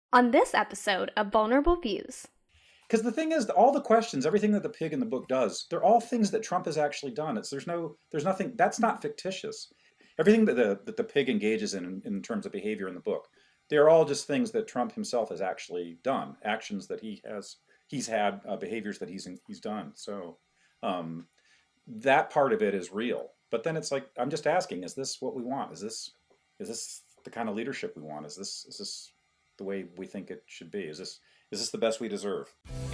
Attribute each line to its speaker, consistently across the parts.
Speaker 1: on this episode of Vulnerable Views.
Speaker 2: Because the thing is, all the questions, everything that the pig in the book does, they're all things that Trump has actually done. There's nothing that's not fictitious. Everything that the pig engages in terms of behavior in the book, they're all just things that Trump himself has actually done, actions that he's had, behaviors that he's done. So that part of it is real. But then it's like, I'm just asking, is this what we want? Is this the kind of leadership we want? Is this the way we think it should be? Is this the best we deserve?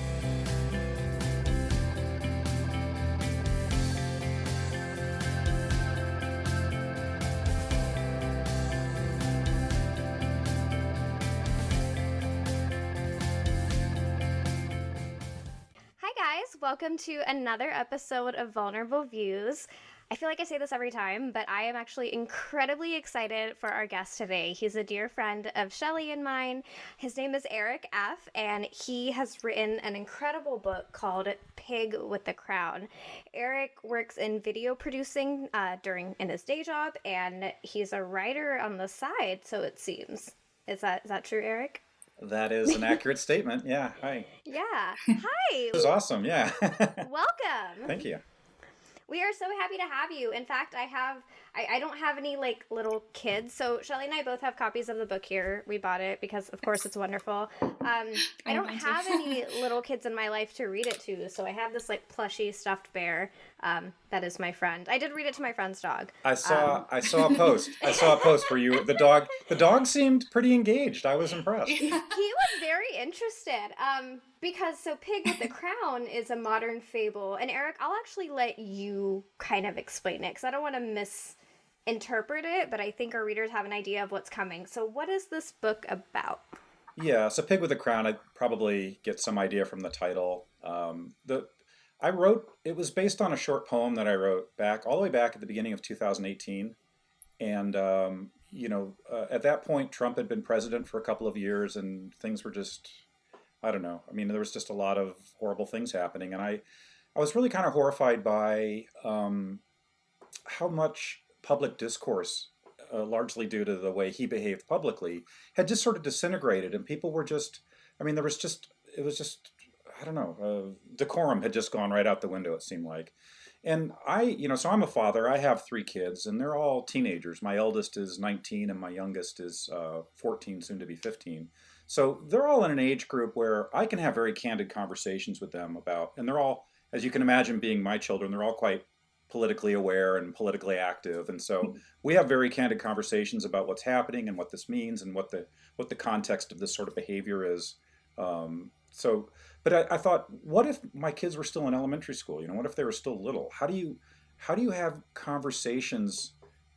Speaker 1: Hi guys, welcome to another episode of Vulnerable Views. I feel like I say this every time, but I am actually incredibly excited for our guest today. He's a dear friend of Shelly and mine. His name is Eric F., and he has written an incredible book called Pig with the Crown. Eric works in video producing in his day job, and he's a writer on the side, so it seems. Is that true, Eric?
Speaker 2: That is an accurate statement. Yeah. Hi.
Speaker 1: Yeah. Hi.
Speaker 2: This is awesome. Yeah.
Speaker 1: Welcome.
Speaker 2: Thank you.
Speaker 1: We are so happy to have you. In fact, I don't have any little kids, so Shelly and I both have copies of the book here. We bought it because of course it's wonderful. I don't have any little kids in my life to read it to, so I have this plushy stuffed bear that is my friend. I did read it to my friend's dog.
Speaker 2: I saw a post. I saw a post for you. The dog seemed pretty engaged. I was impressed.
Speaker 1: He was very interested. Because Pig with the Crown is a modern fable. And Eric, I'll actually let you kind of explain it because I don't want to misinterpret it, but I think our readers have an idea of what's coming. So what is this book about?
Speaker 2: Yeah, so Pig with the Crown, I probably get some idea from the title. It was based on a short poem that I wrote all the way back at the beginning of 2018. And, at that point, Trump had been president for a couple of years and things were just... I don't know. I mean, there was just a lot of horrible things happening. And I was really kind of horrified by how much public discourse, largely due to the way he behaved publicly, had just sort of disintegrated. And people were just, I don't know, decorum had just gone right out the window, it seemed like. And so I'm a father. I have 3 kids, and they're all teenagers. My eldest is 19, and my youngest is 14, soon to be 15. So they're all in an age group where I can have very candid conversations with them about, and they're all, as you can imagine, being my children, they're all quite politically aware and politically active. And so we have very candid conversations about what's happening and what this means and what the context of this sort of behavior is. But I thought, what if my kids were still in elementary school? What if they were still little? How do you have conversations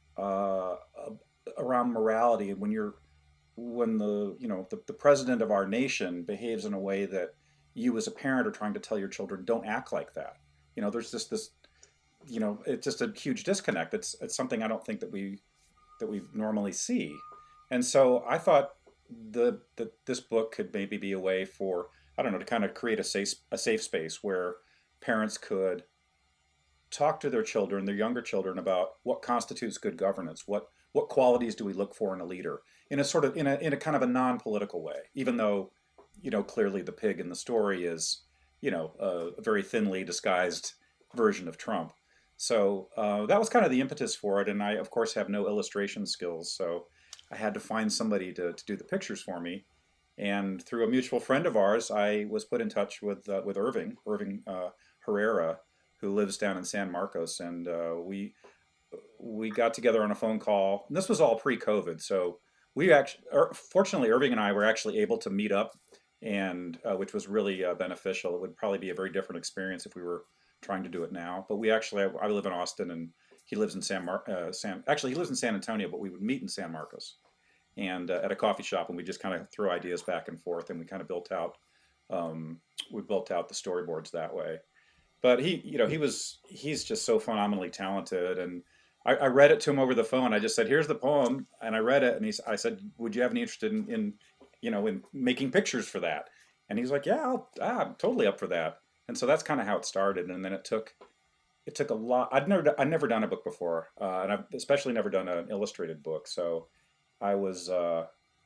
Speaker 2: around morality when the president of our nation behaves in a way that you as a parent are trying to tell your children don't act like that? There's just this, it's just a huge disconnect. It's something I don't think that we normally see. And so I thought that this book could maybe be a way for, I don't know, to kind of create a safe space where parents could talk to their children, their younger children, about what constitutes good governance, what qualities do we look for in a leader, in a kind of a non-political way, even though, clearly the pig in the story is, a very thinly disguised version of Trump. So that was kind of the impetus for it. And I, of course, have no illustration skills. So I had to find somebody to do the pictures for me. And through a mutual friend of ours, I was put in touch with Irving Herrera, who lives down in San Marcos. And we got together on a phone call. And this was all pre-COVID. So fortunately, Irving and I were actually able to meet up, and which was really beneficial. It would probably be a very different experience if we were trying to do it now. But I live in Austin, and he lives in he lives in San Antonio, but we would meet in San Marcos, and at a coffee shop, and we just kind of throw ideas back and forth, and we kind of built out the storyboards that way. But he's just so phenomenally talented, and I read it to him over the phone. I just said, "Here's the poem," and I read it, and I said, "Would you have any interest in making pictures for that?" And he's like, "Yeah, I'm totally up for that." And so that's kind of how it started. And then it took a lot. I'd never done a book before, and I've especially never done an illustrated book. So I was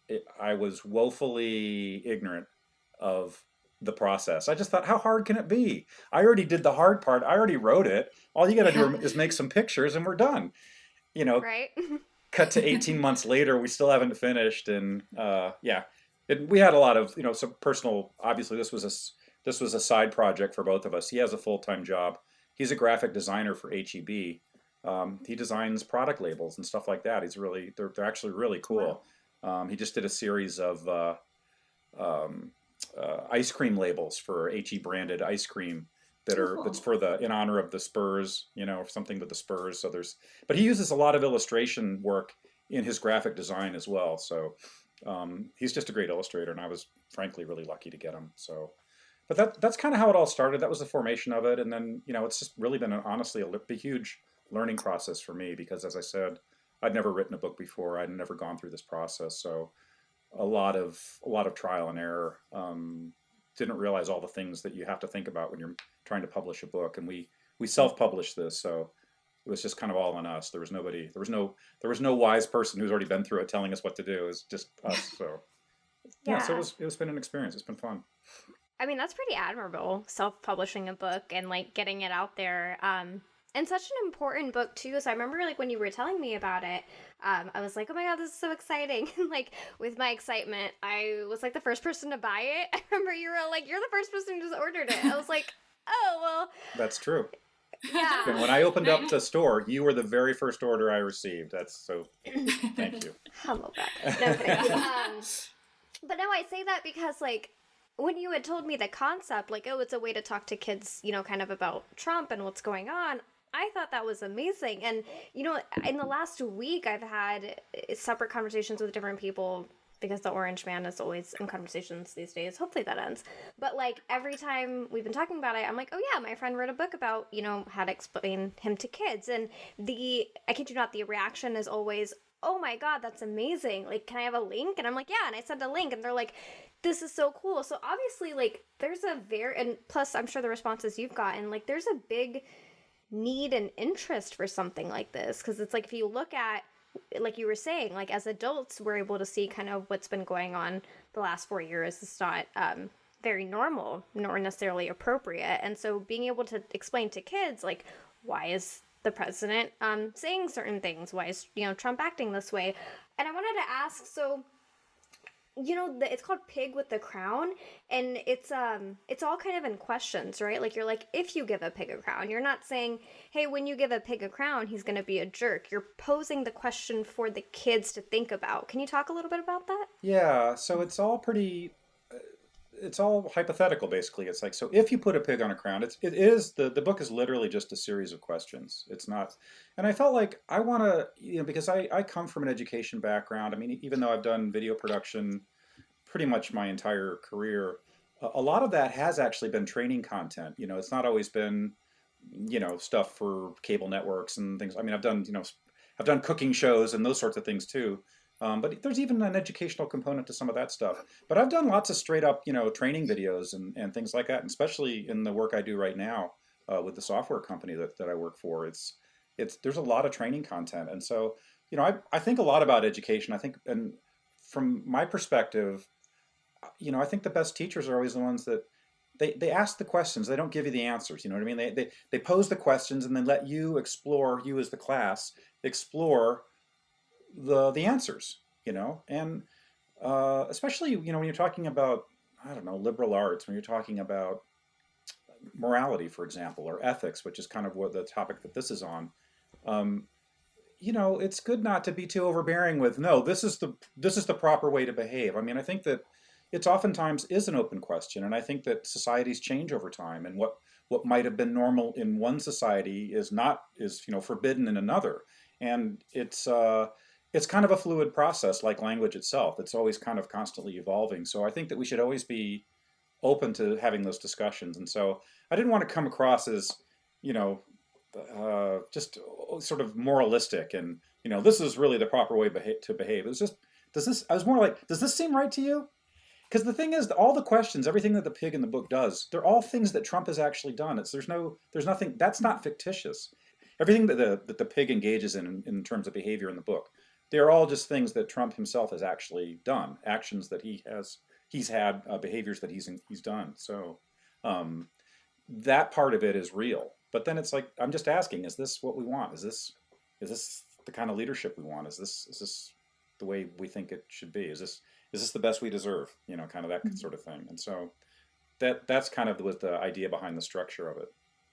Speaker 2: I was woefully ignorant of the process. I just thought, how hard can it be? I already did the hard part. I already wrote it. All you got to
Speaker 3: Yeah.
Speaker 2: do is make some pictures and we're done. You know,
Speaker 1: Right?
Speaker 2: cut to 18 months later, we still haven't finished. And yeah, we had a lot of, some personal, obviously this was a side project for both of us. He has a full-time job. He's a graphic designer for HEB. He designs product labels and stuff like that. They're actually really cool.
Speaker 3: Wow.
Speaker 2: He just did a series of um, ice cream labels for HE branded ice cream that's
Speaker 3: Cool.
Speaker 2: for in honor of the Spurs, or something with the Spurs. But he uses a lot of illustration work in his graphic design as well. So he's just a great illustrator, and I was frankly really lucky to get him. So, but that's kind of how it all started. That was the formation of it, and then it's just really been honestly a huge learning process for me because, as I said, I'd never written a book before. I'd never gone through this process, so a lot of trial and error. Didn't realize all the things that you have to think about when you're trying to publish a book, and we self-published this, so it was just kind of all on us. There was nobody, there was no wise person who's already been through it telling us what to do. It was just us. So yeah, so
Speaker 1: Yeah.
Speaker 2: it's been an experience. It's been fun.
Speaker 1: I mean, that's pretty admirable, self-publishing a book and like getting it out there. And such an important book too. So I remember like when you were telling me about it, I was like, oh my God, this is so exciting. And like with my excitement, I was like the first person to buy it. I remember you were like, you're the first person who just ordered it. I was like, oh, well,
Speaker 2: That's true.
Speaker 1: yeah.
Speaker 2: And when I opened up the store, you were the very first order I received. That's so. Thank you.
Speaker 1: Humble brag. No kidding. But no, I say that because like when you had told me the concept, like, oh, it's a way to talk to kids, kind of about Trump and what's going on, I thought that was amazing. And, in the last week, I've had separate conversations with different people because the Orange Man is always in conversations these days. Hopefully that ends. But, like, every time we've been talking about it, I'm like, oh, yeah, my friend wrote a book about, how to explain him to kids. And I kid you not, the reaction is always, oh my God, that's amazing. Like, can I have a link? And I'm like, yeah. And I send a link and they're like, this is so cool. So obviously, like, and plus I'm sure the responses you've gotten, like, there's a big need and interest for something like this. Because it's like, if you look at, like you were saying, like, as adults, we're able to see kind of what's been going on the last 4 years. It's not very normal nor necessarily appropriate. And so being able to explain to kids, like, why is the president saying certain things? Why is, Trump acting this way? And I wanted to ask, so it's called Pig with the Crown, and it's all kind of in questions, right? Like, you're like, if you give a pig a crown, you're not saying, hey, when you give a pig a crown, he's going to be a jerk. You're posing the question for the kids to think about. Can you talk a little bit about that?
Speaker 2: Yeah, so it's all hypothetical basically. It's like, so if you put a pig on a crown, the book is literally just a series of questions. It's not, and I felt like I want to, because I come from an education background. I mean, even though I've done video production pretty much my entire career, a lot of that has actually been training content. It's not always been, stuff for cable networks and things. I mean, I've done cooking shows and those sorts of things too. But there's even an educational component to some of that stuff. But I've done lots of straight up, training videos and things like that, and especially in the work I do right now with the software company that I work for. There's a lot of training content, and so I think a lot about education. I think, and from my perspective, I think the best teachers are always the ones that they ask the questions. They don't give you the answers. You know what I mean? They pose the questions and then let you explore. You as the class explore the answers, and especially when you're talking about, I don't know, liberal arts, when you're talking about morality, for example, or ethics, which is kind of what the topic that this is on. It's good not to be too overbearing with, no, this is the proper way to behave. I mean, I think that it's oftentimes is an open question, and I think that societies change over time, and what might have been normal in one society is forbidden in another, and it's kind of a fluid process, like language itself. It's always kind of constantly evolving. So I think that we should always be open to having those discussions. And so I didn't want to come across as, just sort of moralistic and, this is really the proper way to behave. It was just, I was more like, does this seem right to you? Because the thing is, all the questions, everything that the pig in the book does, they're all things that Trump has actually done. There's nothing, that's not fictitious. Everything that the pig engages in terms of behavior in the book, they're all just things that Trump himself has actually done, actions that he's had, behaviors that he's done. So that part of it is real. But then it's like, I'm just asking, is this what we want? Is this the kind of leadership we want? Is this the way we think it should be? Is this the best we deserve? You know, kind of that sort of thing. And so that's kind of what the idea behind the structure of it.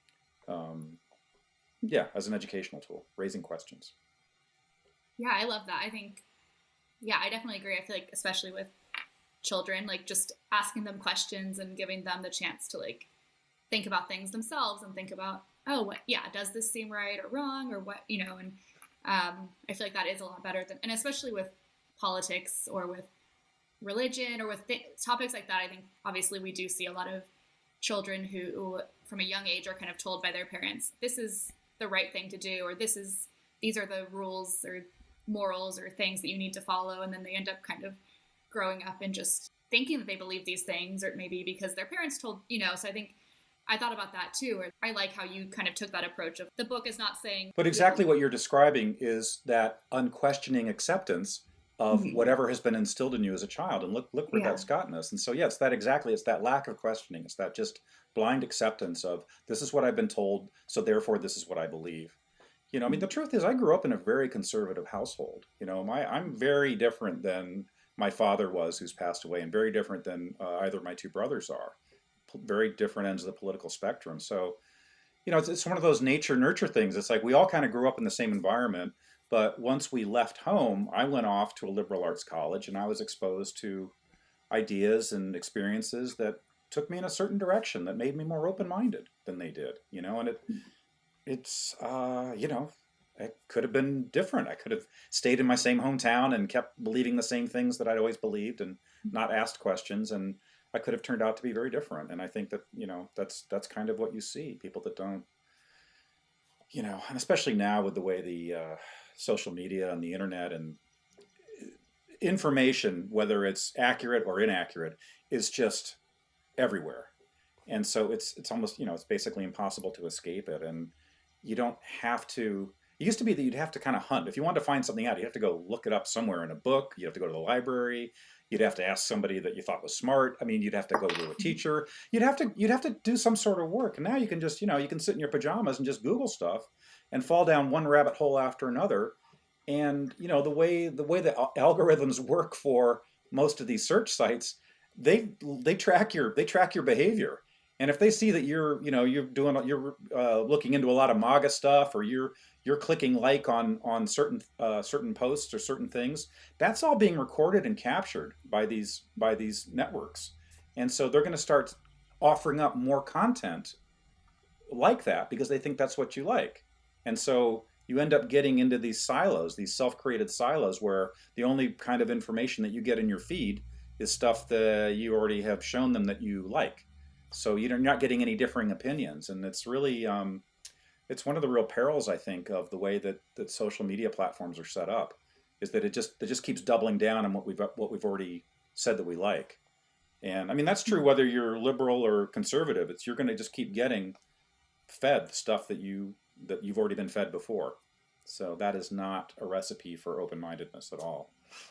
Speaker 2: Yeah, as an educational tool, raising questions.
Speaker 3: Yeah, I love that. I think, yeah, I definitely agree. I feel like, especially with children, like just asking them questions and giving them the chance to like think about things themselves and think about, oh, what, yeah, does this seem right or wrong or what, you know, and I feel like that is a lot better than, and especially with politics or with religion or with topics like that. I think obviously we do see a lot of children who from a young age are kind of told by their parents, this is the right thing to do, or these are the rules or morals or things that you need to follow. And then they end up kind of growing up and just thinking that they believe these things, or maybe because their parents told, you know, so I think I thought about that too. Or I like how you kind of took that approach of the book is not saying.
Speaker 2: But exactly what you're describing is that unquestioning acceptance of whatever has been instilled in you as a child. And look where that's gotten us. And so, yeah, it's that lack of questioning. It's that just blind acceptance of this is what I've been told, so therefore this is what I believe. You know, I mean, the truth is I grew up in a very conservative household. You know, I'm very different than my father was, who's passed away, and very different than either of my two brothers are. Very different ends of the political spectrum. So, you know, it's one of those nature-nurture things. It's like we all kind of grew up in the same environment, but once we left home, I went off to a liberal arts college, and I was exposed to ideas and experiences that took me in a certain direction that made me more open-minded than they did, you know, and it's you know, it could have been different. I could have stayed in my same hometown and kept believing the same things that I'd always believed and not asked questions, and I could have turned out to be very different. And I think that, you know, that's kind of what you see, people that don't, you know, and especially now with the way the social media and the internet and information, whether it's accurate or inaccurate, is just everywhere. And so it's almost, you know, it's basically impossible to escape it. And you don't have to, it used to be that you'd have to kind of hunt. If you wanted to find something out, you have to go look it up somewhere in a book. You have to go to the library. You'd have to ask somebody that you thought was smart. I mean, you'd have to go to a teacher. You'd have to do some sort of work. And now you can just, you know, you can sit in your pajamas and just Google stuff and fall down one rabbit hole after another. And, you know, the way the algorithms work for most of these search sites, they track your behavior. And if they see that you're looking into a lot of MAGA stuff, or you're clicking like on certain posts or certain things, that's all being recorded and captured by these networks. And so they're going to start offering up more content like that because they think that's what you like. And so you end up getting into these silos, these self-created silos, where the only kind of information that you get in your feed is stuff that you already have shown them that you like. So you're not getting any differing opinions, and it's really it's one of the real perils, I think, of the way that social media platforms are set up, is that it just keeps doubling down on what we've already said that we like. And I mean, that's true whether you're liberal or conservative. You're going to just keep getting fed stuff that you've already been fed before. So that is not a recipe for open-mindedness at all.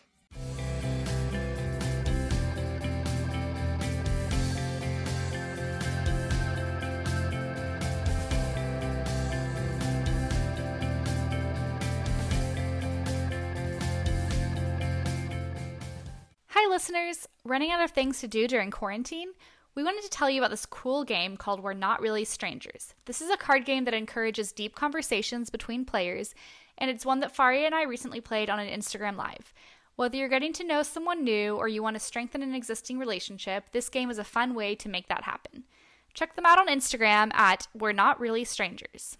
Speaker 4: Hi listeners! Running out of things to do during quarantine? We wanted to tell you about this cool game called We're Not Really Strangers. This is a card game that encourages deep conversations between players, and it's one that Faria and I recently played on an Instagram Live. Whether you're getting to know someone new or you want to strengthen an existing relationship, this game is a fun way to make that happen. Check them out on Instagram at We're Not Really Strangers.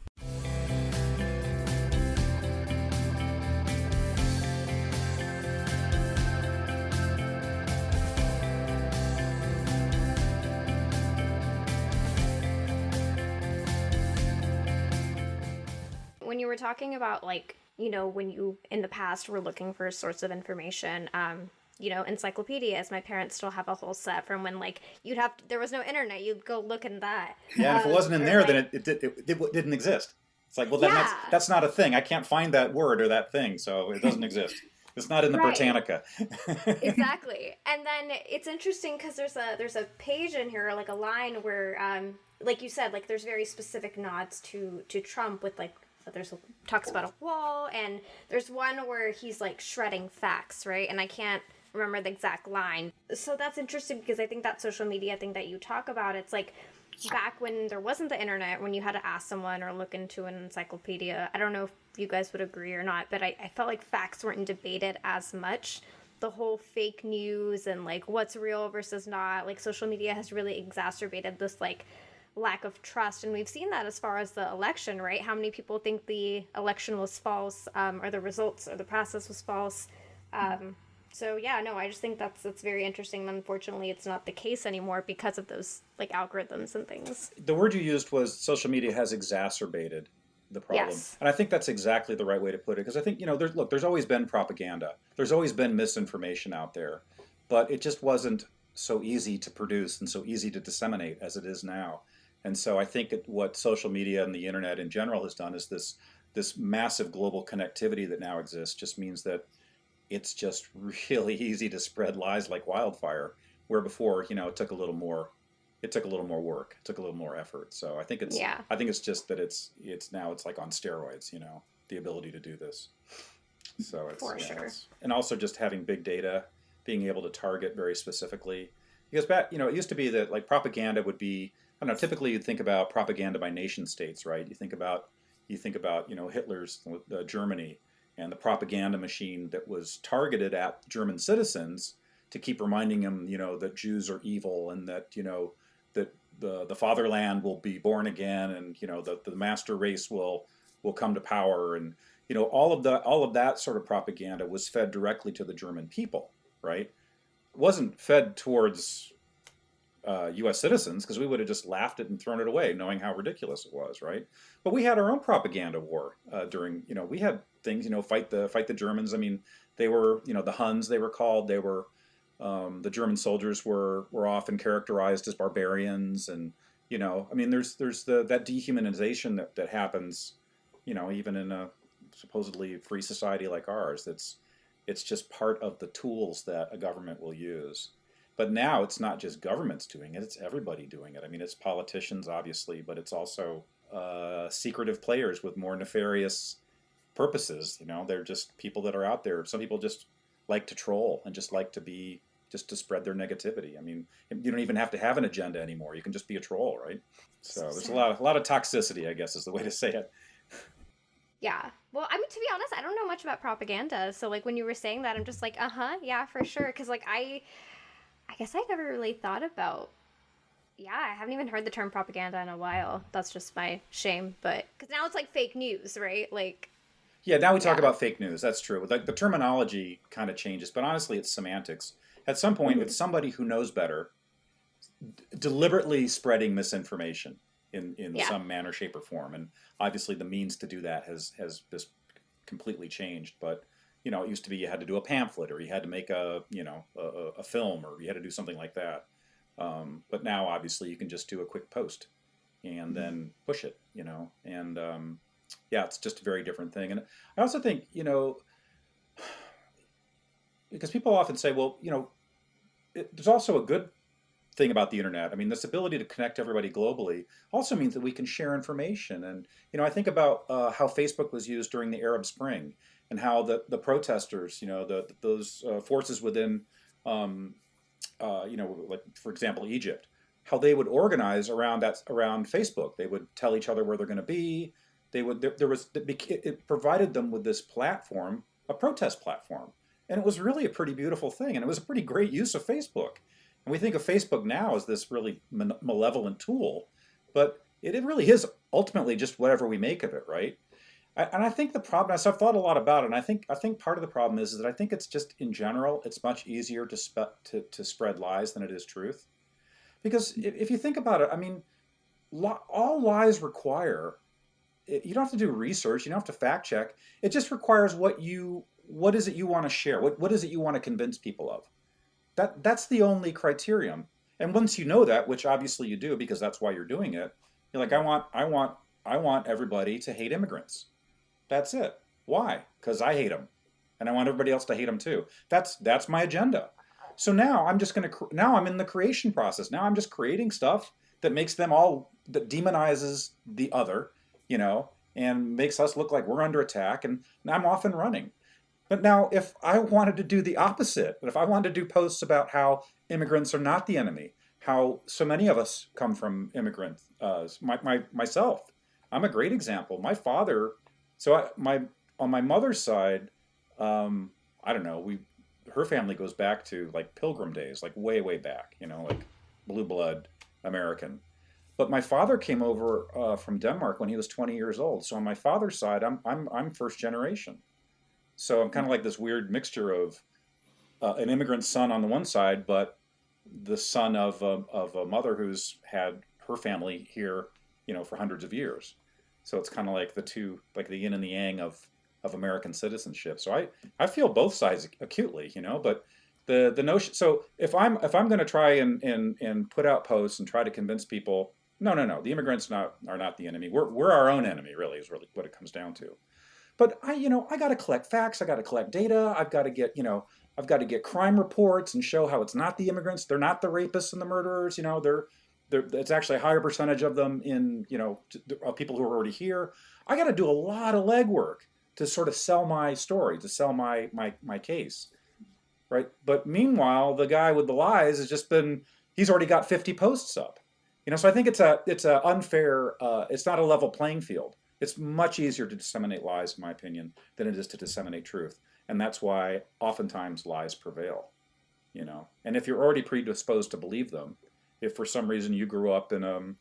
Speaker 1: When you were talking about, like, you know, when you in the past were looking for a source of information, you know, encyclopedias, my parents still have a whole set from when, like, there was no internet, you'd go look in that.
Speaker 2: Yeah, and if it wasn't in there, like, then it didn't exist. It's like, well, then that's not a thing. I can't find that word or that thing, so it doesn't exist. It's not in the
Speaker 1: Right.
Speaker 2: Britannica.
Speaker 1: Exactly. And then it's interesting because there's a page in here, like a line where, like you said, like there's very specific nods to Trump with like talks about a wall, and there's one where he's like shredding facts, right? And I can't remember the exact line. So that's interesting because I think that social media thing that you talk about, it's like back when there wasn't the internet, when you had to ask someone or look into an encyclopedia. I don't know if you guys would agree or not, but I felt like facts weren't debated as much. The whole fake news and like what's real versus not, like social media has really exacerbated this like lack of trust, and we've seen that as far as the election, right? How many people think the election was false, or the results or the process was false? So yeah, no, I just think that's very interesting. Unfortunately, it's not the case anymore because of those like algorithms and things.
Speaker 2: The word you used was social media has exacerbated the problem.
Speaker 1: Yes.
Speaker 2: And I think that's exactly the right way to put it, because I think, there's always been propaganda. There's always been misinformation out there, but it just wasn't so easy to produce and so easy to disseminate as it is now. And so I think what social media and the internet in general has done is this massive global connectivity that now exists just means that it's just really easy to spread lies like wildfire, where before, it took a little more work, it took a little more effort. So I think it's just that it's like on steroids, the ability to do this. So it's
Speaker 1: For sure.
Speaker 2: And also just having big data, being able to target very specifically, because it used to be that like propaganda would be, I don't know, typically you'd think about propaganda by nation states, right? You think about Hitler's Germany, and the propaganda machine that was targeted at German citizens to keep reminding them, that Jews are evil, and that, that the fatherland will be born again, and, the master race will come to power. And, all of that sort of propaganda was fed directly to the German people, right? It wasn't fed towards U.S. citizens, because we would have just laughed it and thrown it away, knowing how ridiculous it was, right? But we had our own propaganda war during, we had things, fight the Germans. I mean, they were, the Huns, they were called. They were, the German soldiers were often characterized as barbarians, and I mean, there's that dehumanization that happens, even in a supposedly free society like ours. It's just part of the tools that a government will use. But now it's not just governments doing it, it's everybody doing it. I mean, it's politicians, obviously, but it's also secretive players with more nefarious purposes. They're just people that are out there. Some people just like to troll and just like to spread their negativity. I mean, you don't even have to have an agenda anymore. You can just be a troll, right? So there's a lot of toxicity, I guess, is the way to say it.
Speaker 1: Yeah. Well, I mean, to be honest, I don't know much about propaganda. So like when you were saying that, I'm just like, yeah, for sure. Because like I guess I never really thought about. Yeah, I haven't even heard the term propaganda in a while. That's just my shame. But because now it's like fake news, right? Like.
Speaker 2: Yeah, now we talk about fake news. That's true. Like the terminology kind of changes, but honestly, it's semantics. At some point, it's somebody who knows better deliberately spreading misinformation in some manner, shape, or form. And obviously, the means to do that has just completely changed. But it used to be you had to do a pamphlet, or you had to make a film, or you had to do something like that. But now, obviously, you can just do a quick post and then push it. And it's just a very different thing. And I also think, because people often say, well, there's also a good thing about the internet. I mean, this ability to connect everybody globally also means that we can share information. And, I think about how Facebook was used during the Arab Spring, and how the protesters, those forces within, like, for example, Egypt, how they would organize around Facebook. They would tell each other where they're going to be. It provided them with this platform, a protest platform. And it was really a pretty beautiful thing. And it was a pretty great use of Facebook. And we think of Facebook now as this really malevolent tool, but it really is ultimately just whatever we make of it, right? And I think the problem, I've thought a lot about it, and I think part of the problem is that I think it's just, in general, it's much easier to spread lies than it is truth. Because if you think about it, I mean, all lies require, you don't have to do research, you don't have to fact check. It just requires what is it you want to share? What is it you want to convince people of? That's the only criterion. And once you know that, which obviously you do because that's why you're doing it, you're like, I want everybody to hate immigrants. That's it. Why? Because I hate them. and I want everybody else to hate them too. That's my agenda. So now now I'm in the creation process. Now I'm just creating stuff that makes them all, that demonizes the other, and makes us look like we're under attack, and I'm off and running. But now if I wanted to do the opposite, if I wanted to do posts about how immigrants are not the enemy, how so many of us come from immigrants, myself, I'm a great example. My father, on my mother's side, I don't know, her family goes back to like Pilgrim days, like way, way back, like blue blood American. But my father came over from Denmark when he was 20 years old. So on my father's side, I'm first generation. So I'm kind of like this weird mixture of an immigrant son on the one side, but the son of a mother who's had her family here, for hundreds of years. So it's kind of like the two, like the yin and the yang of American citizenship. So I feel both sides acutely, but the notion. So if I'm going to try and put out posts and try to convince people, no, the immigrants are not the enemy. We're our own enemy, really, is really what it comes down to. But I got to collect facts. I got to collect data. I've got to get crime reports and show how it's not the immigrants. They're not the rapists and the murderers. It's actually a higher percentage of them of people who are already here. I got to do a lot of legwork to sort of sell my story, to sell my case, right? But meanwhile, the guy with the lies he's already got 50 posts up, So I think it's a unfair. It's not a level playing field. It's much easier to disseminate lies, in my opinion, than it is to disseminate truth, and that's why oftentimes lies prevail, And if you're already predisposed to believe them, if for some reason you grew up in a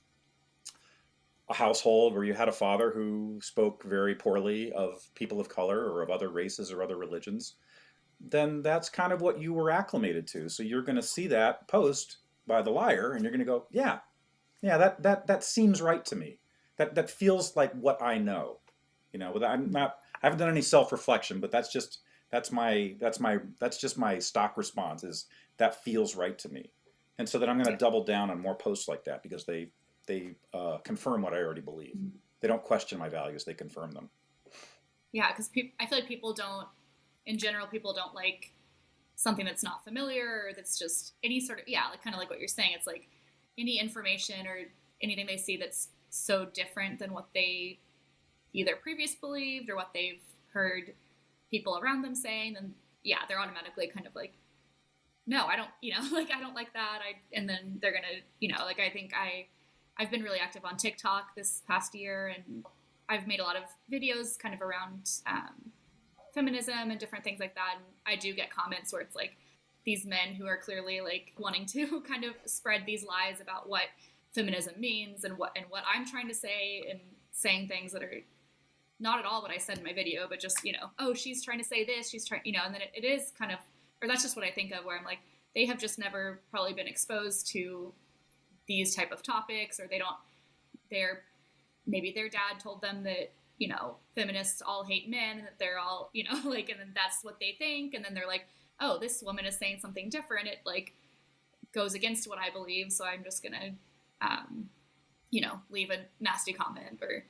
Speaker 2: household where you had a father who spoke very poorly of people of color or of other races or other religions, then that's kind of what you were acclimated to. So you're going to see that post by the liar, and you're going to go, yeah, that seems right to me. That feels like what I know. I haven't done any self-reflection, but that's just my stock response is that feels right to me. And so then I'm going to double down on more posts like that because they confirm what I already believe. They don't question my values; they confirm them.
Speaker 3: Yeah, because I feel like people don't like something that's not familiar or that's just any sort of like kind of like what you're saying. It's like any information or anything they see that's so different than what they either previously believed or what they've heard people around them saying, then they're automatically kind of like, no, I don't, I don't like that. And then they're gonna, I think I've been really active on TikTok this past year, and I've made a lot of videos kind of around feminism and different things like that. And I do get comments where it's like these men who are clearly like wanting to kind of spread these lies about what feminism means and what I'm trying to say, and saying things that are not at all what I said in my video, but just, oh, she's trying to say this, she's trying, and then it is kind of, or that's just what I think of, where I'm like, they have just never probably been exposed to these type of topics, or maybe their dad told them that, feminists all hate men and that they're all, and then that's what they think. And then they're like, oh, this woman is saying something different. It like goes against what I believe. So I'm just going to, leave a nasty comment or,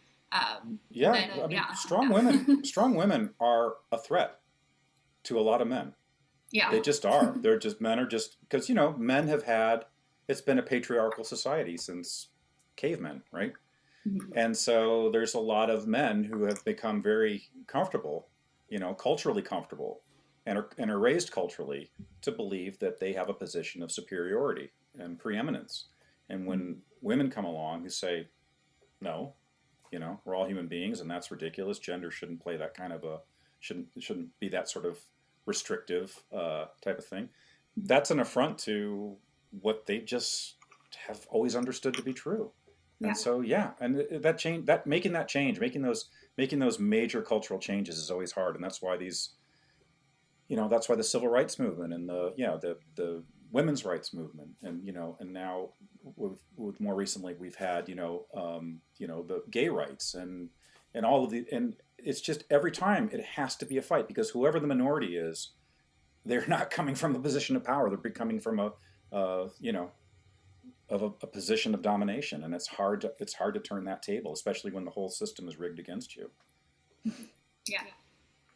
Speaker 2: strong women are a threat to a lot of men.
Speaker 3: Yeah.
Speaker 2: They just are. Men are just, because, men have had, it's been a patriarchal society since cavemen, right? Mm-hmm. And so there's a lot of men who have become very comfortable, culturally comfortable, and are raised culturally to believe that they have a position of superiority and preeminence. And when women come along who say, no, we're all human beings and that's ridiculous. Gender shouldn't play that kind of shouldn't be that sort of restrictive type of thing. That's an affront to what they just have always understood to be true. Yeah. And so, making those major cultural changes is always hard. And that's why that's why the civil rights movement and the women's rights movement, and and now with more recently we've had the gay rights and all of and it's just every time it has to be a fight, because whoever the minority is, they're not coming from a position of power. They're coming from a position of domination, and it's hard to turn that table, especially when the whole system is rigged against you.
Speaker 3: Yeah.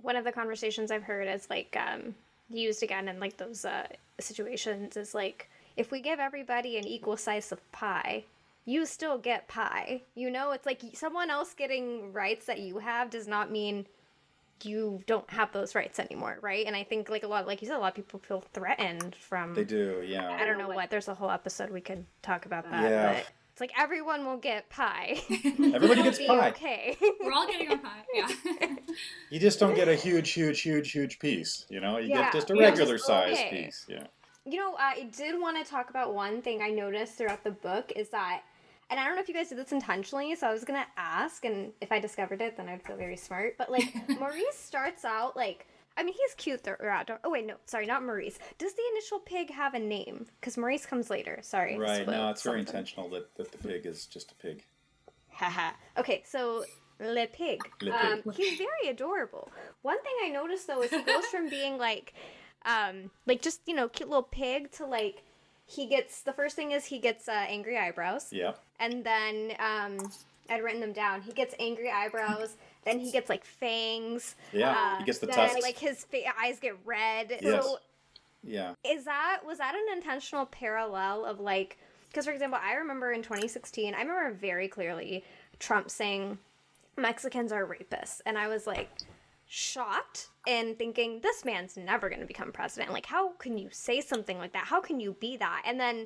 Speaker 1: one of the conversations I've heard is like used again in like those situations is like, if we give everybody an equal slice of pie, you still get pie. You know, it's like someone else getting rights that you have does not mean you don't have those rights anymore, right? And I think like a lot, like you said, a lot of people feel threatened from.
Speaker 2: They do, yeah.
Speaker 1: I don't know what. There's a whole episode we could talk about that.
Speaker 2: Yeah.
Speaker 1: But it's like everyone will get pie.
Speaker 2: Everybody gets pie.
Speaker 1: Okay.
Speaker 3: We're all getting our pie. Yeah.
Speaker 2: You just don't get a huge piece. You know, you
Speaker 1: Yeah.
Speaker 2: get just a
Speaker 1: Yeah,
Speaker 2: regular
Speaker 1: just
Speaker 2: size
Speaker 1: okay.
Speaker 2: piece. Yeah.
Speaker 1: You know, I did want to talk about one thing I noticed throughout the book is that, and I don't know if you guys did this intentionally, so I was going to ask, and if I discovered it, then I'd feel very smart. But, like, Maurice starts out, like, I mean, he's cute throughout. Oh, wait, no, sorry, not Maurice. Does the initial pig have a name? Because Maurice comes later. Sorry.
Speaker 2: Right. No, it's very
Speaker 1: something.
Speaker 2: intentional that the pig is just a pig.
Speaker 1: Haha. Okay, so Le Pig.
Speaker 2: Le Pig.
Speaker 1: He's very adorable. One thing I noticed, though, is he goes from being, like just, you know, cute little pig to, like, the first thing is he gets angry eyebrows.
Speaker 2: Yeah.
Speaker 1: And then, I'd written them down. He gets angry eyebrows. Then he gets, like, fangs.
Speaker 2: Yeah. He gets the
Speaker 1: then,
Speaker 2: tusks.
Speaker 1: like, his eyes get red.
Speaker 2: Yes.
Speaker 1: So,
Speaker 2: Yeah.
Speaker 1: was that an intentional parallel of, like, because, for example, I remember in 2016, I remember very clearly Trump saying Mexicans are rapists. And I was, like, shocked and thinking, this man's never going to become president. Like, how can you say something like that? How can you be that? And then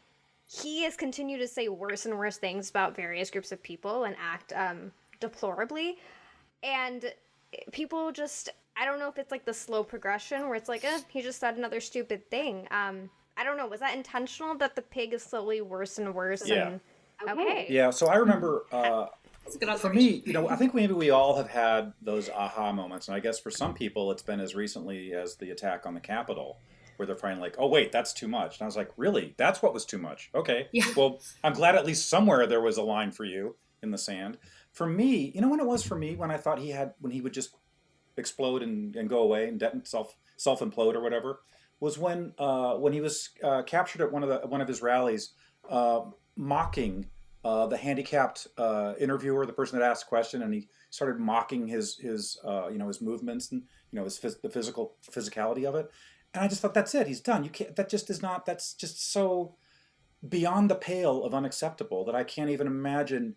Speaker 1: he has continued to say worse and worse things about various groups of people and act deplorably. And people just, I don't know if it's like the slow progression where it's like, he just said another stupid thing. I don't know. Was that intentional that the pig is slowly worse and worse?
Speaker 2: Yeah.
Speaker 1: And, okay.
Speaker 2: Yeah. So I remember,
Speaker 3: It's a good
Speaker 2: for
Speaker 3: observation.
Speaker 2: me, you know, I think maybe we all have had those aha moments. And I guess for some people, it's been as recently as the attack on the Capitol, where they're finally like, oh, wait, that's too much. And I was like, really? That's what was too much? Okay.
Speaker 3: Yeah.
Speaker 2: Well, I'm glad at least somewhere there was a line for you in the sand. For me, you know when it was for me? When I thought when he would just explode and go away and self-implode or whatever, was when he was captured at one of his rallies, mocking the handicapped interviewer, the person that asked the question, and he started mocking his movements and the physicality of it. And I just thought, that's it. He's done. You can't. That just is not. That's just so beyond the pale of unacceptable that I can't even imagine.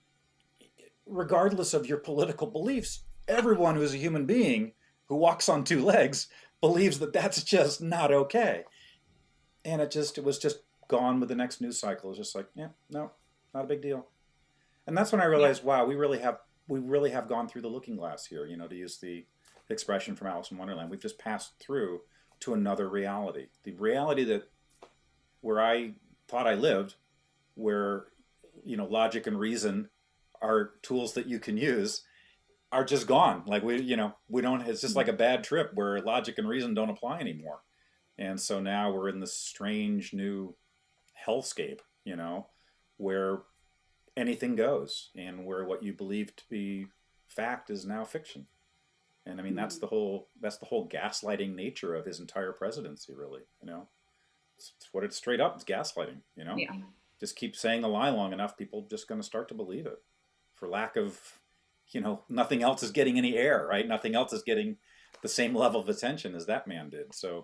Speaker 2: Regardless of your political beliefs, everyone who's a human being who walks on two legs believes that that's just not okay. And it was just gone with the next news cycle. It's just like, yeah, no, not a big deal. And that's when I realized, wow, we really have gone through the looking glass here, you know, to use the expression from Alice in Wonderland. We've just passed through to another reality. The reality that where I thought I lived, where, you know, logic and reason are tools that you can use, are just gone. Like we don't, it's just like a bad trip where logic and reason don't apply anymore. And so now we're in this strange new hellscape, you know, where anything goes and where what you believe to be fact is now fiction. And I mean, that's the whole gaslighting nature of his entire presidency, really, you know. It's what it's straight up, it's gaslighting, you know.
Speaker 3: Yeah.
Speaker 2: Just keep saying a lie long enough, people just going to start to believe it. For lack of, you know, nothing else is getting any air, right? Nothing else is getting the same level of attention as that man did. So,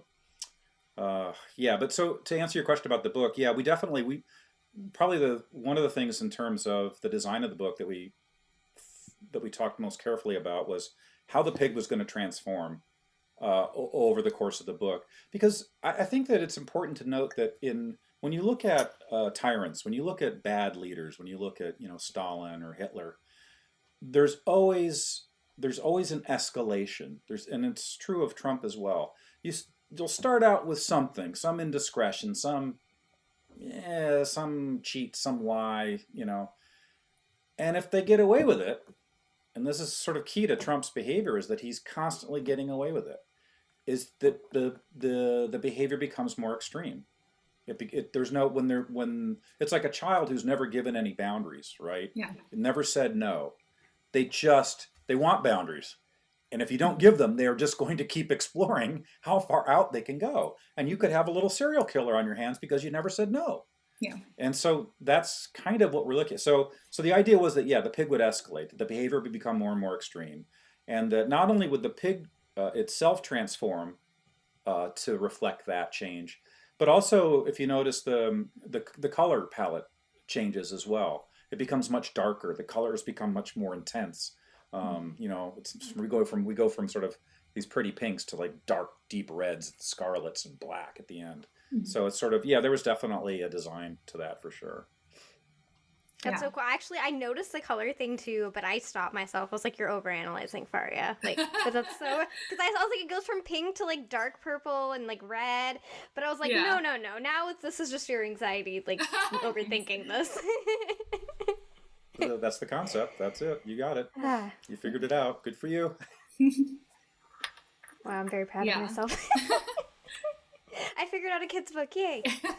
Speaker 2: but so to answer your question about the book, yeah, we probably one of the things in terms of the design of the book that we talked most carefully about was how the pig was going to transform over the course of the book. Because I think that it's important to note that when you look at tyrants, when you look at bad leaders, when you look at, you know, Stalin or Hitler, there's always an escalation. And it's true of Trump as well. You'll start out with something, some indiscretion, some cheat, some lie, you know. And if they get away with it, and this is sort of key to Trump's behavior, is that he's constantly getting away with it, is that the behavior becomes more extreme. When it's like a child who's never given any boundaries, right?
Speaker 3: Yeah.
Speaker 2: Never said no. They want boundaries. And if you don't give them, they are just going to keep exploring how far out they can go. And you could have a little serial killer on your hands because you never said no.
Speaker 3: Yeah.
Speaker 2: And so that's kind of what we're looking at. So the idea was that, yeah, the pig would escalate. The behavior would become more and more extreme. and that not only would the pig itself transform to reflect that change, but also if you notice the color palette changes as well. It becomes much darker. The colors become much more intense. You know, we go from sort of these pretty pinks to like dark, deep reds, scarlets, and black at the end. So it's sort of, yeah, there was definitely a design to that for sure.
Speaker 1: That's so cool. Actually, I noticed the color thing too, but I stopped myself. I was like, "You're overanalyzing, Faria." Like, but that's so because I was like, it goes from pink to like dark purple and like red. But I was like, no. Now this is just your anxiety, like overthinking this.
Speaker 2: That's the concept. That's it. You got it. You figured it out. Good for you.
Speaker 1: Wow, I'm very proud of myself. I figured out a kid's book. Yay.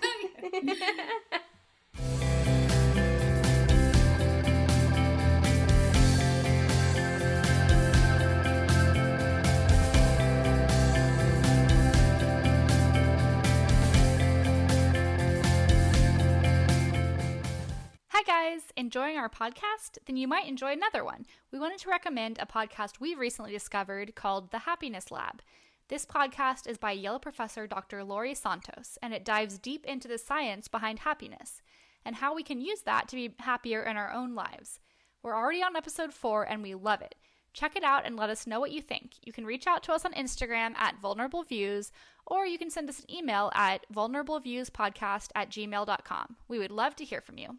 Speaker 4: Hi guys, enjoying our podcast? Then you might enjoy another one. We wanted to recommend a podcast we've recently discovered called The Happiness Lab. This podcast is by Yale professor Dr. Laurie Santos, and it dives deep into the science behind happiness and how we can use that to be happier in our own lives. We're already on episode 4 and we love it. Check it out and let us know what you think. You can reach out to us on Instagram at vulnerableviews, or you can send us an email at vulnerableviewspodcast@gmail.com. We would love to hear from you.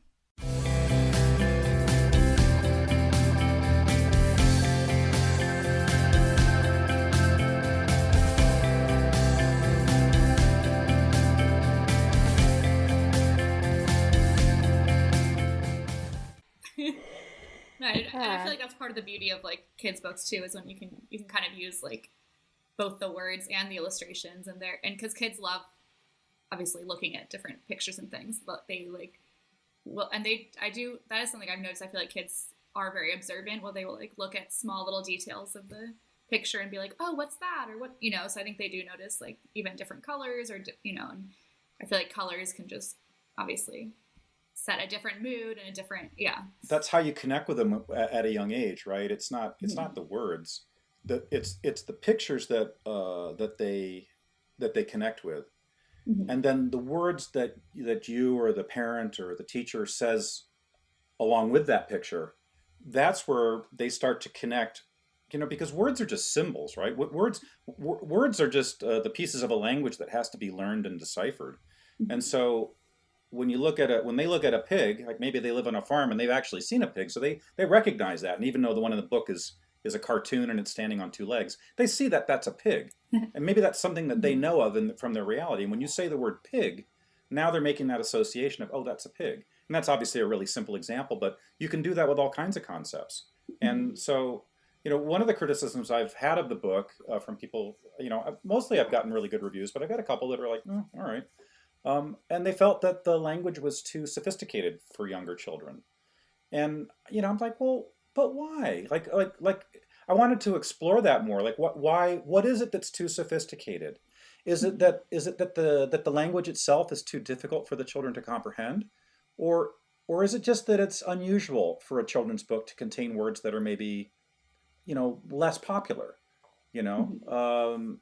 Speaker 3: And I feel like that's part of the beauty of like kids books too, is when you can kind of use like both the words and the illustrations and because kids love obviously looking at different pictures and things, but they like that is something I've noticed. I feel like kids are very observant. They will like look at small little details of the picture and be like, oh, what's that, or what, you know. So I think they do notice like even different colors, or you know, and I feel like colors can just obviously set a different mood and a different,
Speaker 2: That's how you connect with them at a young age, right? It's not the words. It's the pictures that they connect with. And then the words that you or the parent or the teacher says along with that picture, that's where they start to connect, you know, because words are just symbols, right? Words are just the pieces of a language that has to be learned and deciphered. And so when they look at a pig, like maybe they live on a farm and they've actually seen a pig, so they recognize that. And even though the one in the book is a cartoon and it's standing on 2 legs, they see that that's a pig. And maybe that's something that they know of from their reality. And when you say the word pig, now they're making that association of, oh, that's a pig. And that's obviously a really simple example, but you can do that with all kinds of concepts. And so, you know, one of the criticisms I've had of the book from people, you know, mostly I've gotten really good reviews, but I've got a couple that are like, all right. And they felt that the language was too sophisticated for younger children. And, you know, I'm like, well, but why? Like I wanted to explore that more. Like, what is it that's too sophisticated? Is it that the language itself is too difficult for the children to comprehend? Or is it just that it's unusual for a children's book to contain words that are maybe, you know, less popular, you know?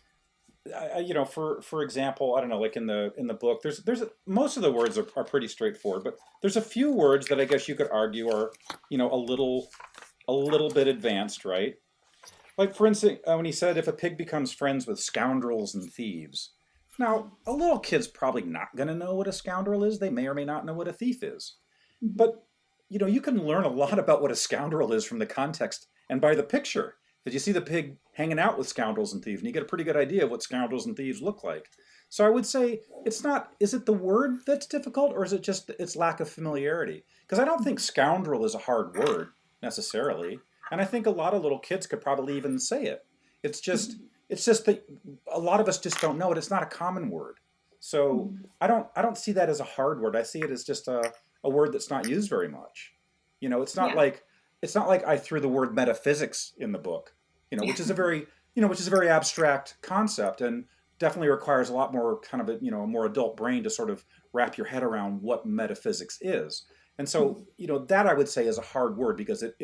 Speaker 2: You know, for example, I don't know, like in the book, there's most of the words are pretty straightforward, but there's a few words that I guess you could argue are, you know, a little bit advanced, right? Like, for instance, when he said, if a pig becomes friends with scoundrels and thieves. Now, a little kid's probably not going to know what a scoundrel is. They may or may not know what a thief is. But, you know, you can learn a lot about what a scoundrel is from the context and by the picture. That you see the pig hanging out with scoundrels and thieves, and you get a pretty good idea of what scoundrels and thieves look like. So I would say is it the word that's difficult, or is it just its lack of familiarity? Because I don't think scoundrel is a hard word necessarily. And I think a lot of little kids could probably even say it. It's just that a lot of us just don't know it. It's not a common word. So I don't see that as a hard word. I see it as just a word that's not used very much. You know, it's not like I threw the word metaphysics in the book, you know, which is a very abstract concept and definitely requires a lot more kind of a, you know, a more adult brain to sort of wrap your head around what metaphysics is. And so, you know, that I would say is a hard word because it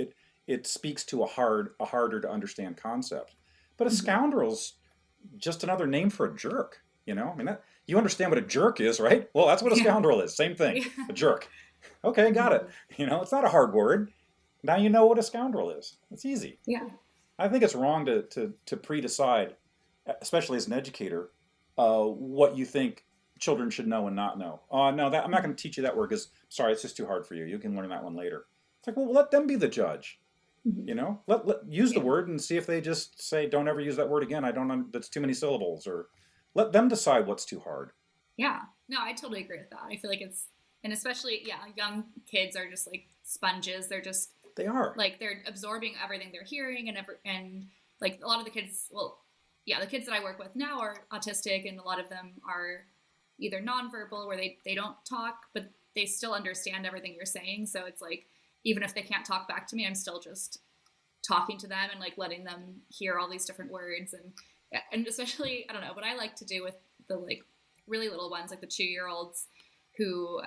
Speaker 2: it speaks to a harder to understand concept. But a
Speaker 3: Mhm.
Speaker 2: scoundrel's just another name for a jerk. You know, I mean, you understand what a jerk is, right? Well, that's what a
Speaker 3: Yeah.
Speaker 2: scoundrel is. Same thing.
Speaker 3: Yeah.
Speaker 2: A jerk. Okay, got it. You know, it's not a hard word. Now you know what a scoundrel is. It's easy.
Speaker 3: Yeah.
Speaker 2: I think it's wrong to pre-decide, especially as an educator, what you think children should know and not know. No, I'm not going to teach you that word because, sorry, it's just too hard for you. You can learn that one later. It's like, well, let them be the judge.
Speaker 3: Mhm.
Speaker 2: You know, use the
Speaker 3: Yeah.
Speaker 2: word and see if they just say, don't ever use that word again. That's too many syllables. Or let them decide what's too hard.
Speaker 3: Yeah. No, I totally agree with that. I feel like and especially, yeah, young kids are just like sponges.
Speaker 2: They are.
Speaker 3: Like they're absorbing everything they're hearing and like a lot of the kids, well, yeah, the kids that I work with now are autistic, and a lot of them are either nonverbal where they don't talk, but they still understand everything you're saying. So it's like, even if they can't talk back to me, I'm still just talking to them and like letting them hear all these different words. And especially, I don't know, what I like to do with the like really little ones, like the 2-year-olds who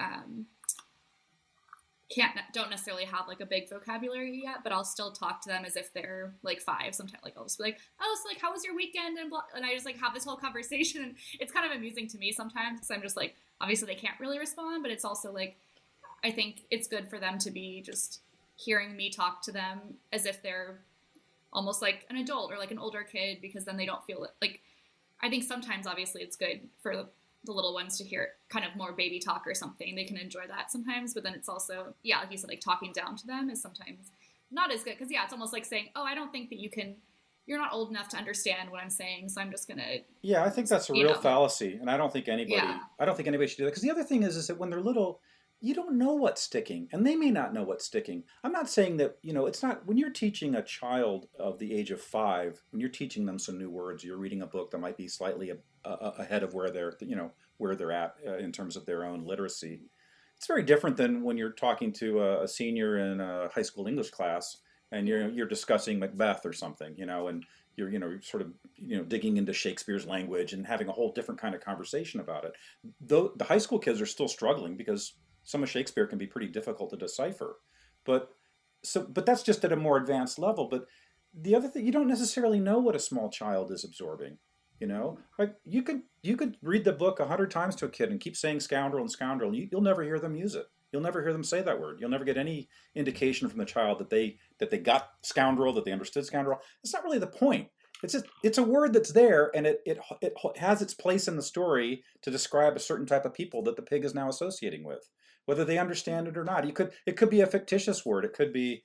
Speaker 3: don't necessarily have like a big vocabulary yet, but I'll still talk to them as if they're like 5. Sometimes like I'll just be like, oh, so like how was your weekend, and blah, and I just like have this whole conversation, and it's kind of amusing to me sometimes because I'm just like, obviously they can't really respond, but it's also like, I think it's good for them to be just hearing me talk to them as if they're almost like an adult or like an older kid, because then they don't feel it. Like, I think sometimes obviously it's good for the little ones to hear kind of more baby talk or something. They can enjoy that sometimes, but then it's also, yeah, like you said, like talking down to them is sometimes not as good, because yeah, it's almost like saying, oh, I don't think that you're not old enough to understand what I'm saying, so I'm just gonna.
Speaker 2: Yeah, I think that's a real fallacy, and I don't think anybody should do that. Because the other thing is that when they're little, you don't know what's sticking, and they may not know what's sticking. I'm not saying that, it's not, when you're teaching a child of the age of 5, when you're teaching them some new words, you're reading a book that might be slightly ahead of where they're at in terms of their own literacy. It's very different than when you're talking to a senior in a high school English class and you're discussing Macbeth or something, and you're sort of digging into Shakespeare's language and having a whole different kind of conversation about it. Though the high school kids are still struggling because some of Shakespeare can be pretty difficult to decipher, but that's just at a more advanced level. But the other thing, you don't necessarily know what a small child is absorbing. Like you could read the book 100 times to a kid and keep saying scoundrel and scoundrel. You'll never hear them use it. You'll never hear them say that word. You'll never get any indication from the child that they got scoundrel, that they understood scoundrel. It's not really the point. It's a word that's there, and it has its place in the story to describe a certain type of people that the pig is now associating with, whether they understand it or not. It could be a fictitious word. It could be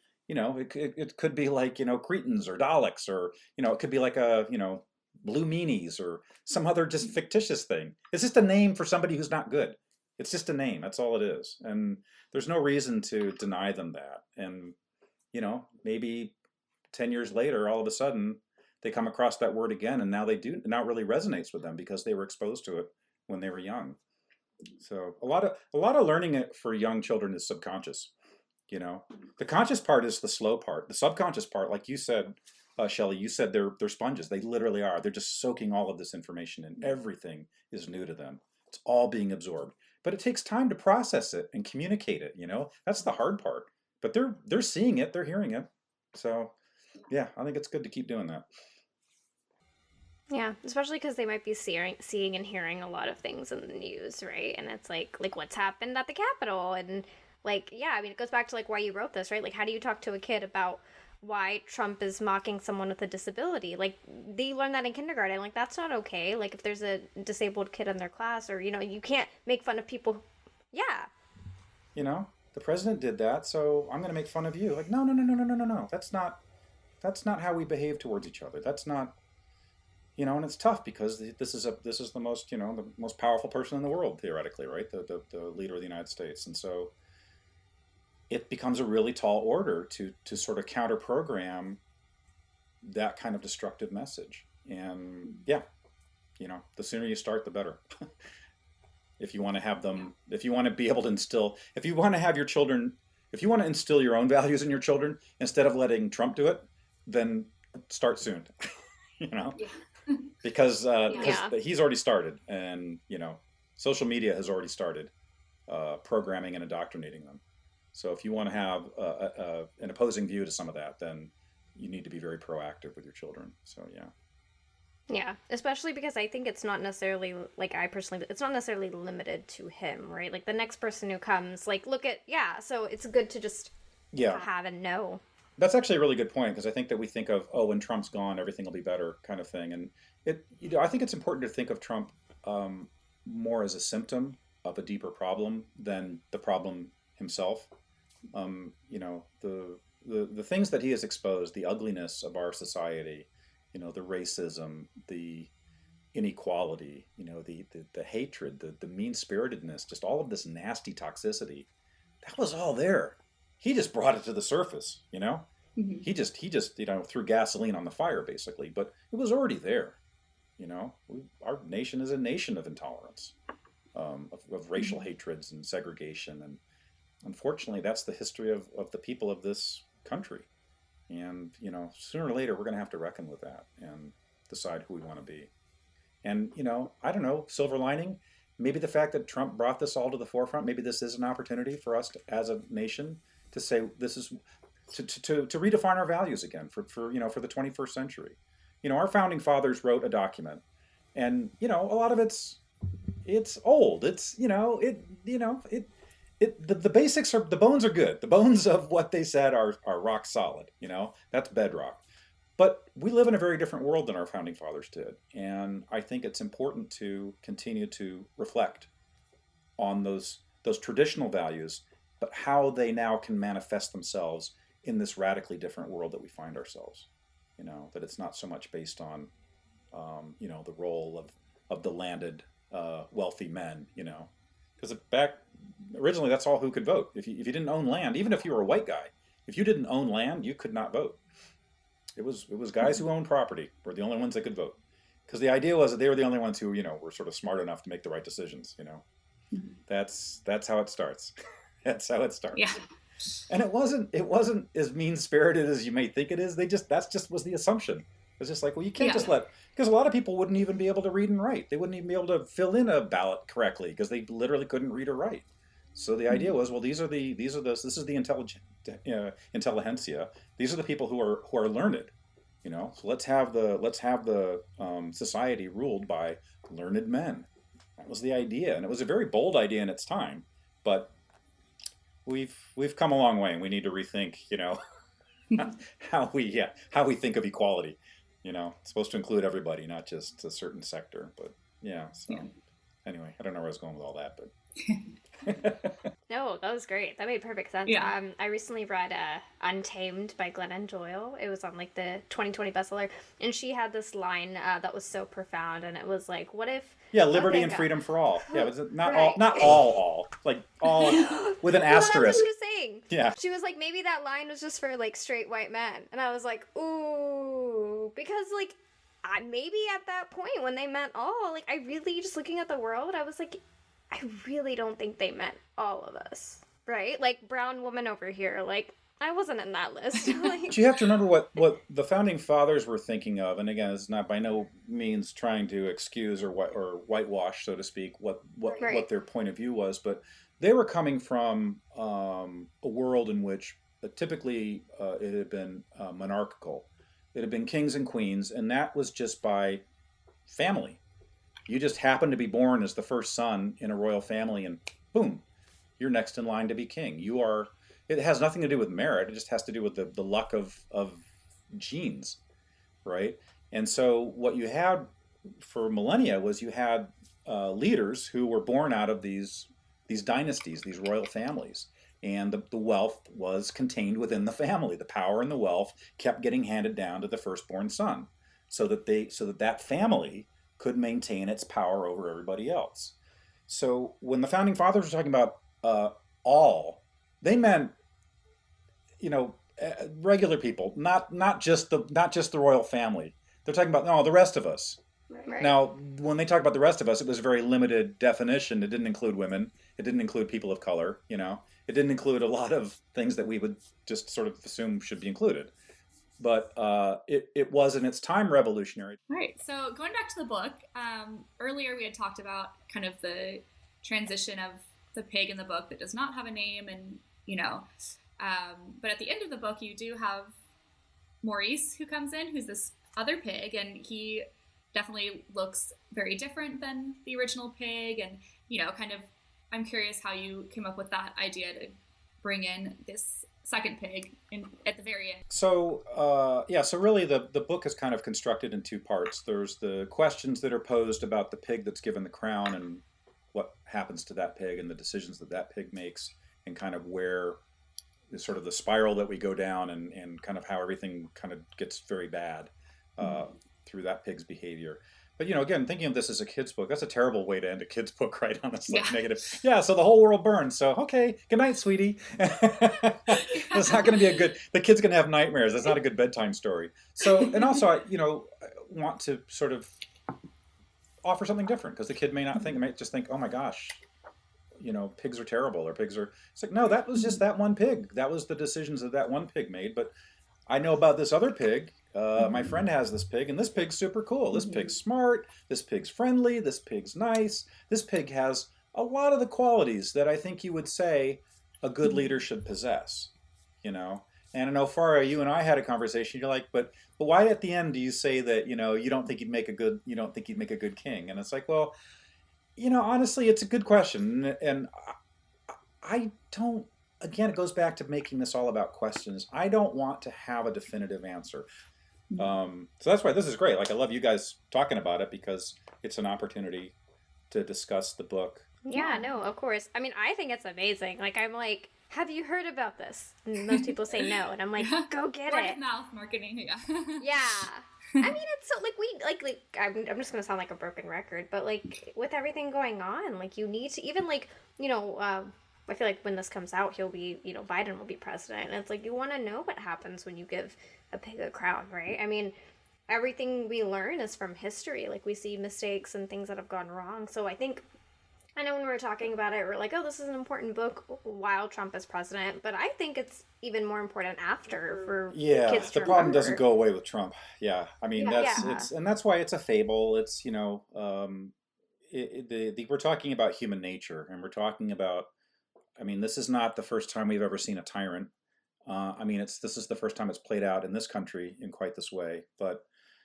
Speaker 2: it could be like Cretans or Daleks, or it could be like a blue meanies or some other just fictitious thing. It's just a name for somebody who's not good. It's just a name. That's all it is. And there's no reason to deny them that. And, maybe 10 years later, all of a sudden, they come across that word again, and now it really resonates with them because they were exposed to it when they were young. So a lot of learning it for young children is subconscious. The conscious part is the slow part. The subconscious part, like you said, Shelley, you said they're sponges. They literally are. They're just soaking all of this information in. Everything is new to them. It's all being absorbed. But it takes time to process it and communicate it. That's the hard part. But they're seeing it. They're hearing it. So, yeah, I think it's good to keep doing that.
Speaker 1: Yeah, especially because they might be seeing and hearing a lot of things in the news, right? And it's like what's happened at the Capitol, and it goes back to why you wrote this, right? Like, how do you talk to a kid about why Trump is mocking someone with a disability? Like, they learn that in kindergarten. Like, that's not okay. Like, if there's a disabled kid in their class, or you can't make fun of people. Yeah.
Speaker 2: The president did that, so I'm going to make fun of you. Like, no. That's not how we behave towards each other. That's not. And it's tough because this is the most the most powerful person in the world, theoretically, right? The leader of the United States, and so it becomes a really tall order to sort of counter program that kind of destructive message. And yeah, the sooner you start, the better. If you want to have them, if you want to be able to instill, if you want to have your children, if you want to instill your own values in your children instead of letting Trump do it, then start soon.
Speaker 3: Yeah.
Speaker 2: Because he's already started, and social media has already started programming and indoctrinating them. So if you want to have an opposing view to some of that, then you need to be very proactive with your children. So yeah.
Speaker 1: Yeah, especially because I think it's not necessarily, like, I personally, it's not necessarily limited to him, right? Like, the next person who comes, like, look at, yeah, so it's good to just have and know.
Speaker 2: That's actually a really good point, because I think that we think of, oh, when Trump's gone, everything will be better kind of thing. And I think it's important to think of Trump more as a symptom of a deeper problem than the problem himself. The things that he has exposed, the ugliness of our society, the racism, the inequality, the hatred, the mean-spiritedness, just all of this nasty toxicity, that was all there. He just brought it to the surface, Mm-hmm. He just threw gasoline on the fire, basically, but it was already there. Our nation is a nation of intolerance, of racial hatreds and segregation, and unfortunately, that's the history of the people of this country. And, sooner or later, we're going to have to reckon with that and decide who we want to be. And, I don't know, silver lining, maybe the fact that Trump brought this all to the forefront, maybe this is an opportunity for us as a nation to say this is to redefine our values again for the 21st century. Our founding fathers wrote a document, and, a lot of it's old. The basics are, the bones are good. The bones of what they said are rock solid. That's bedrock. But we live in a very different world than our founding fathers did. And I think it's important to continue to reflect on those traditional values, but how they now can manifest themselves in this radically different world that we find ourselves. That it's not so much based on, the role of the landed, wealthy men, because originally that's all who could vote. If you didn't own land, even if you were a white guy, if you didn't own land, you could not vote. It was guys who owned property were the only ones that could vote, because the idea was that they were the only ones who were sort of smart enough to make the right decisions. That's how it starts. That's how it starts.
Speaker 3: Yeah.
Speaker 2: And it wasn't as mean-spirited as you may think it is. That's just was the assumption. It was just like, well, you can't just because a lot of people wouldn't even be able to read and write. They wouldn't even be able to fill in a ballot correctly because they literally couldn't read or write. So the idea was, well, this is the intelligentsia. These are the people who are learned. So let's have the society ruled by learned men. That was the idea, and it was a very bold idea in its time, but we've come a long way, and we need to rethink, how we think of equality. It's supposed to include everybody, not just a certain sector. But anyway, I don't know where I was going with all that, but.
Speaker 1: No, that was great. That made perfect sense.
Speaker 3: Yeah.
Speaker 1: I recently read Untamed by Glennon Doyle. It was on like the 2020 bestseller, and she had this line that was so profound, and it was like, "What if?"
Speaker 2: Yeah, liberty and freedom for all. Yeah, it was not all, like all with an asterisk.
Speaker 1: That's what she was saying.
Speaker 2: Yeah,
Speaker 1: she was like, maybe that line was just for like straight white men, and I was like, ooh, because like. Maybe at that point when they meant all, like, I really, just looking at the world, I was like, I really don't think they meant all of us, right? Like, brown woman over here, like, I wasn't in that list. Like,
Speaker 2: but you have to remember what the founding fathers were thinking of, and again, it's not by no means trying to excuse or whitewash, so to speak, what their point of view was, but they were coming from a world in which typically it had been monarchical. It had been kings and queens, and that was just by family. You just happened to be born as the first son in a royal family, and boom, you're next in line to be king. It has nothing to do with merit. It just has to do with the luck of genes, right? And so what you had for millennia was you had leaders who were born out of these dynasties, these royal families. And the wealth was contained within the family. The power and the wealth kept getting handed down to the firstborn son, so that family could maintain its power over everybody else. So when the founding fathers were talking about all, they meant regular people, not just the royal family. They're talking about the rest of us.
Speaker 1: right.
Speaker 2: Now, when they talk about the rest of us, it was a very limited definition. It didn't include women. It didn't include people of color. It didn't include a lot of things that we would just sort of assume should be included. But it was in its time revolutionary.
Speaker 3: Right. So going back to the book, earlier we had talked about kind of the transition of the pig in the book that does not have a name, and but at the end of the book, you do have Maurice who comes in, who's this other pig, and he definitely looks very different than the original pig, and kind of, I'm curious how you came up with that idea to bring in this second pig at the very end.
Speaker 2: So so really the book is kind of constructed in two parts. There's the questions that are posed about the pig that's given the crown and what happens to that pig and the decisions that that pig makes, and kind of where sort of the spiral that we go down, and kind of how everything kind of gets very bad through that pig's behavior. But, again, thinking of this as a kid's book, that's a terrible way to end a kid's book, right? On this negative. Yeah, so the whole world burns. So, okay, good night, sweetie. It's not going to be the kid's going to have nightmares. That's not a good bedtime story. So, and also, I want to sort of offer something different, because the kid may not think, might just think, oh my gosh, pigs are terrible, or pigs are, it's like, no, that was just that one pig. That was the decisions that one pig made. But I know about this other pig. My friend has this pig, and this pig's super cool. This pig's smart. This pig's friendly. This pig's nice. This pig has a lot of the qualities that I think you would say a good leader should possess. And I know, Farah, you and I had a conversation. You're like, but why at the end do you say that you don't think he'd make a good king? And it's like, well, honestly, it's a good question, and I don't. Again, it goes back to making this all about questions. I don't want to have a definitive answer. So that's why this is great. Like, I love you guys talking about it, because it's an opportunity to discuss the book.
Speaker 1: Yeah, no, of course. I mean, I think it's amazing. Like, I'm like, have you heard about this? And most people say no, and I'm like, go get
Speaker 3: Word
Speaker 1: it.
Speaker 3: of mouth marketing, yeah.
Speaker 1: Yeah. I mean, it's so, like, I'm just going to sound like a broken record, but, like, with everything going on, like, you need to, even, like, I feel like when this comes out, he'll be, Biden will be president. And it's like, you want to know what happens when you give a pig a crown, right? I mean, everything we learn is from history. Like, we see mistakes and things that have gone wrong. So I know when we were talking about it, we're like, oh, this is an important book while Trump is president. But I think it's even more important after for kids to
Speaker 2: the problem
Speaker 1: remember.
Speaker 2: doesn't go away with Trump. Yeah, I mean, and that's why it's a fable. It's, we're talking about human nature, and we're talking about, I mean, this is not the first time we've ever seen a tyrant. This is the first time it's played out in this country in quite this way. But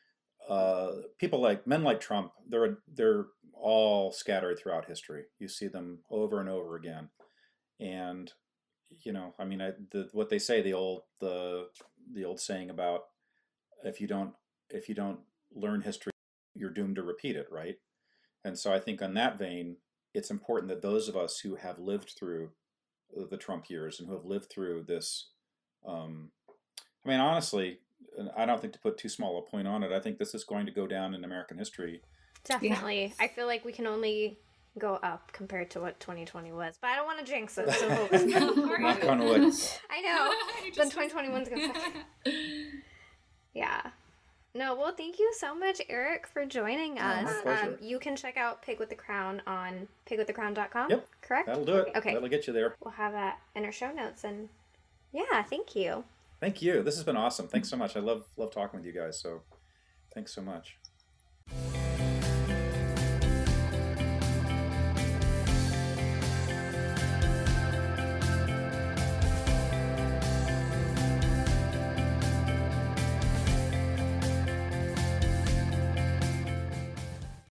Speaker 2: men like Trump, they're all scattered throughout history. You see them over and over again. And what they say, the old saying about if you don't learn history, you're doomed to repeat it, right? And so I think on that vein, it's important that those of us who have lived through the Trump years and who have lived through this, honestly, I don't think to put too small a point on it. I think this is going to go down in American history.
Speaker 1: Definitely. Yeah. I feel like we can only go up compared to what 2020 was, but I don't want to jinx it, so hopefully.
Speaker 2: Knock on wood.
Speaker 1: I know. Then 2021's going to suck. Yeah. No, well, thank you so much, Eric, for joining us.
Speaker 2: My pleasure.
Speaker 1: You can check out Pig with the Crown on pigwiththecrown.com.
Speaker 2: Yep.
Speaker 1: Correct?
Speaker 2: That'll do it.
Speaker 1: Okay.
Speaker 2: That'll get you there.
Speaker 1: We'll have that in our show notes. And yeah, thank you.
Speaker 2: Thank you. This has been awesome. Thanks so much. I love talking with you guys. So thanks so much.